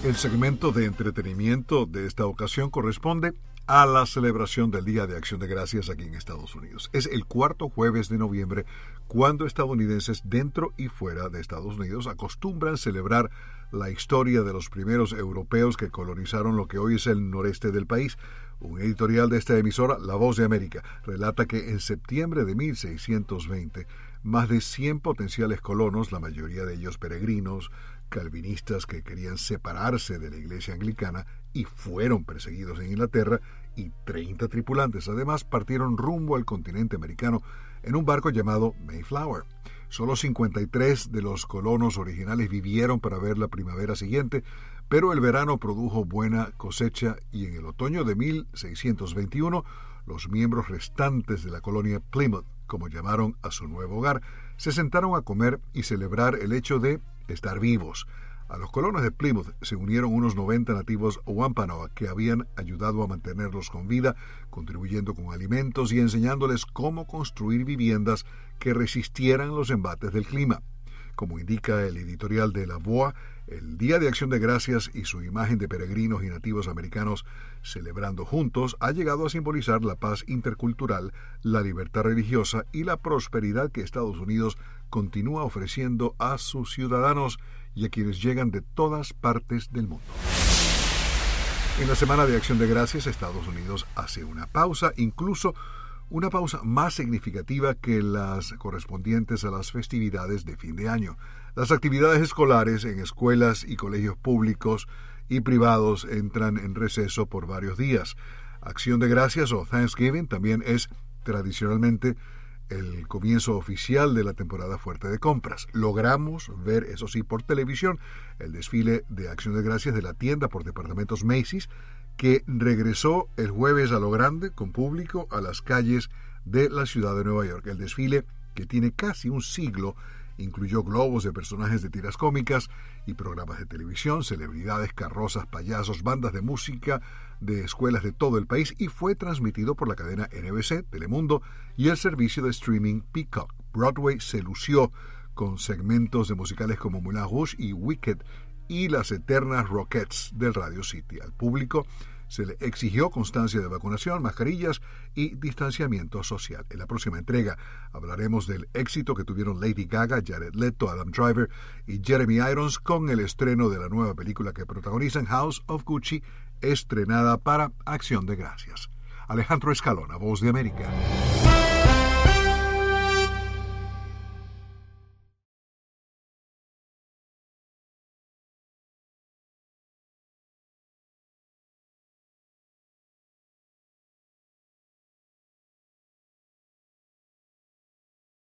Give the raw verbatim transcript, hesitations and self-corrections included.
El segmento de entretenimiento de esta ocasión corresponde a la celebración del Día de Acción de Gracias aquí en Estados Unidos. Es el cuarto jueves de noviembre cuando estadounidenses dentro y fuera de Estados Unidos acostumbran celebrar la historia de los primeros europeos que colonizaron lo que hoy es el noreste del país. Un editorial de esta emisora, La Voz de América, relata que en septiembre de mil seiscientos veinte, más de cien potenciales colonos, la mayoría de ellos peregrinos, calvinistas que querían separarse de la iglesia anglicana y fueron perseguidos en Inglaterra, y treinta tripulantes además partieron rumbo al continente americano en un barco llamado Mayflower. Solo cincuenta y tres de los colonos originales vivieron para ver la primavera siguiente, pero el verano produjo buena cosecha y en el otoño de mil seiscientos veintiuno los miembros restantes de la colonia Plymouth, como llamaron a su nuevo hogar, se sentaron a comer y celebrar el hecho de estar vivos. A los colonos de Plymouth se unieron unos noventa nativos Wampanoag que habían ayudado a mantenerlos con vida, contribuyendo con alimentos y enseñándoles cómo construir viviendas que resistieran los embates del clima. Como indica el editorial de La Voix, el Día de Acción de Gracias y su imagen de peregrinos y nativos americanos celebrando juntos ha llegado a simbolizar la paz intercultural, la libertad religiosa y la prosperidad que Estados Unidos continúa ofreciendo a sus ciudadanos y a quienes llegan de todas partes del mundo. En la Semana de Acción de Gracias, Estados Unidos hace una pausa, incluso una pausa más significativa que las correspondientes a las festividades de fin de año. Las actividades escolares en escuelas y colegios públicos y privados entran en receso por varios días. Acción de Gracias o Thanksgiving también es tradicionalmente el comienzo oficial de la temporada fuerte de compras. Logramos ver, eso sí, por televisión, el desfile de Acción de Gracias de la tienda por departamentos Macy's, que regresó el jueves a lo grande con público a las calles de la ciudad de Nueva York. El desfile, que tiene casi un siglo, incluyó globos de personajes de tiras cómicas y programas de televisión, celebridades, carrozas, payasos, bandas de música de escuelas de todo el país y fue transmitido por la cadena N B C, Telemundo y el servicio de streaming Peacock. Broadway se lució con segmentos de musicales como Moulin Rouge y Wicked y las eternas Rockettes del Radio City. Al público se le exigió constancia de vacunación, mascarillas y distanciamiento social. En la próxima entrega hablaremos del éxito que tuvieron Lady Gaga, Jared Leto, Adam Driver y Jeremy Irons con el estreno de la nueva película que protagonizan, House of Gucci, estrenada para Acción de Gracias. Alejandro Escalona, Voz de América.